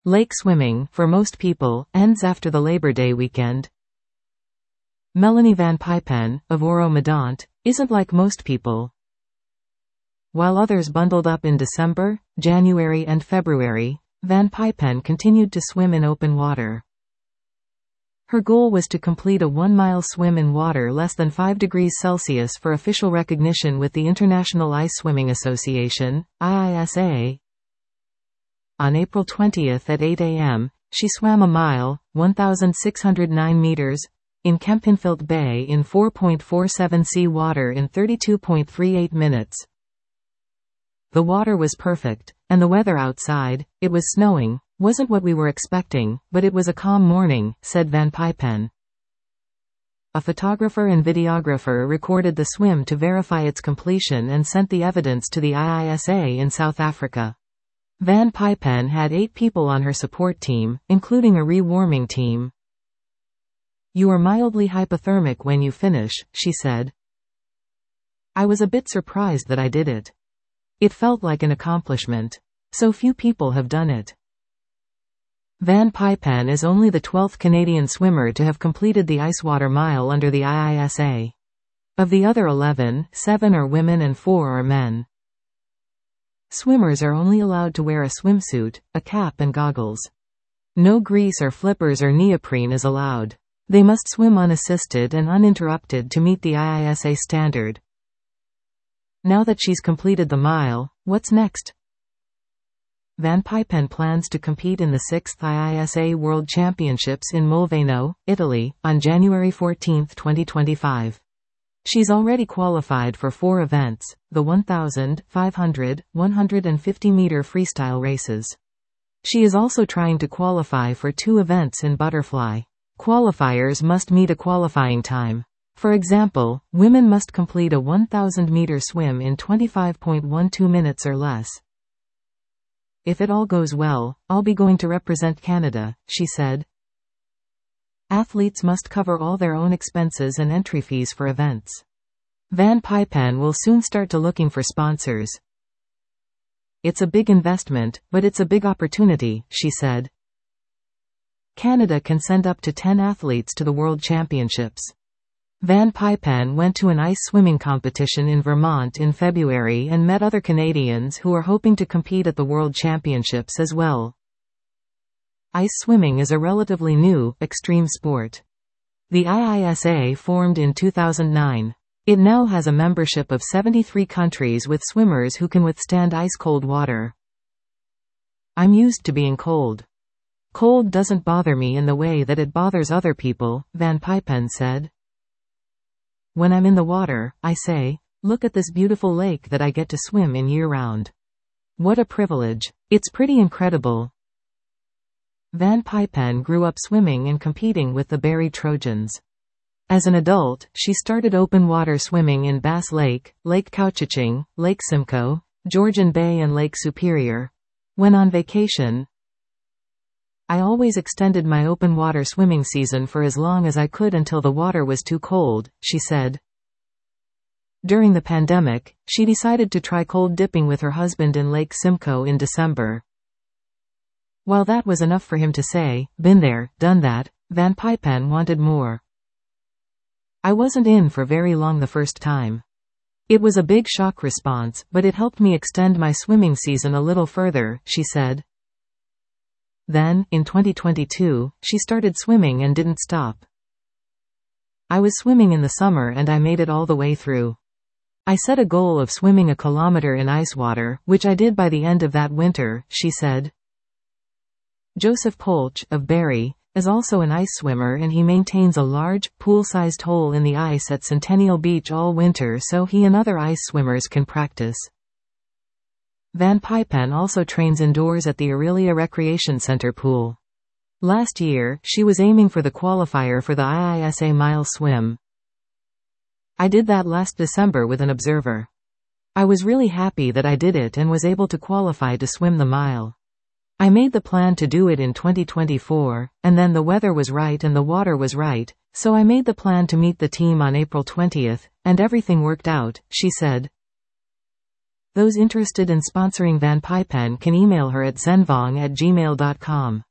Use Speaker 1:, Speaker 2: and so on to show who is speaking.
Speaker 1: Lake swimming, for most people, ends after the Labor Day weekend. Melanie Van Pijpen, of Oro-Medonte, isn't like most people. While others bundled up in December, January and February, Van Pijpen continued to swim in open water. Her goal was to complete a 1-mile swim in water less than 5 degrees Celsius for official recognition with the International Ice Swimming Association, IISA. On April 20 at 8 a.m., she swam a mile, 1,609 meters, in Kempenfelt Bay in 4.47 sea water in 32.38 minutes. The water was perfect, and the weather outside, it was snowing, wasn't what we were expecting, but it was a calm morning, said Van Pijpen. A photographer and videographer recorded the swim to verify its completion and sent the evidence to the IISA in South Africa. Van Pijpen had 8 people on her support team, including a re-warming team. "You are mildly hypothermic when you finish," she said. "I was a bit surprised that I did it. It felt like an accomplishment. So few people have done it." Van Pijpen is only the 12th Canadian swimmer to have completed the Icewater Mile under the IISA. Of the other 11, 7 are women and 4 are men. Swimmers are only allowed to wear a swimsuit, a cap and goggles. No grease or flippers or neoprene is allowed. They must swim unassisted and uninterrupted to meet the IISA standard. Now that she's completed the mile, what's next? Van Pijpen plans to compete in the 6th IISA World Championships in Molveno, Italy, on January 14, 2025. She's already qualified for 4 events, the 1,000, 500, 150-meter freestyle races. She is also trying to qualify for 2 events in butterfly. Qualifiers must meet a qualifying time. For example, women must complete a 1,000-meter swim in 25.12 minutes or less. "If it all goes well, I'll be going to represent Canada," she said. Athletes must cover all their own expenses and entry fees for events. Van Pijpen will soon start to looking for sponsors. "It's a big investment, but it's a big opportunity," she said. Canada can send up to 10 athletes to the World Championships. Van Pijpen went to an ice swimming competition in Vermont in February and met other Canadians who are hoping to compete at the World Championships as well. Ice swimming is a relatively new, extreme sport. The IISA formed in 2009. It now has a membership of 73 countries with swimmers who can withstand ice-cold water. "I'm used to being cold. Cold doesn't bother me in the way that it bothers other people," Van Pijpen said. "When I'm in the water, I say, look at this beautiful lake that I get to swim in year-round. What a privilege. It's pretty incredible." Van Pijpen grew up swimming and competing with the Barrie Trojans. As an adult, she started open water swimming in Bass Lake, Lake Couchiching, Lake Simcoe, Georgian Bay and Lake Superior. When on vacation, "I always extended my open water swimming season for as long as I could until the water was too cold," she said. During the pandemic, she decided to try cold dipping with her husband in Lake Simcoe in December. While that was enough for him to say, "Been there, done that," Van Pijpen wanted more. "I wasn't in for very long the first time. It was a big shock response, but it helped me extend my swimming season a little further," she said. Then, in 2022, she started swimming and didn't stop. "I was swimming in the summer and I made it all the way through. I set a goal of swimming a kilometer in ice water, which I did by the end of that winter," she said. Joseph Polch, of Barrie, is also an ice swimmer and he maintains a large, pool-sized hole in the ice at Centennial Beach all winter so he and other ice swimmers can practice. Van Pijpen also trains indoors at the Aurelia Recreation Center pool. Last year, she was aiming for the qualifier for the IISA mile swim. "I did that last December with an observer. I was really happy that I did it and was able to qualify to swim the mile. I made the plan to do it in 2024, and then the weather was right and the water was right, so I made the plan to meet the team on April 20, and everything worked out," she said. Those interested in sponsoring Van Pipen can email her at zenvong@gmail.com.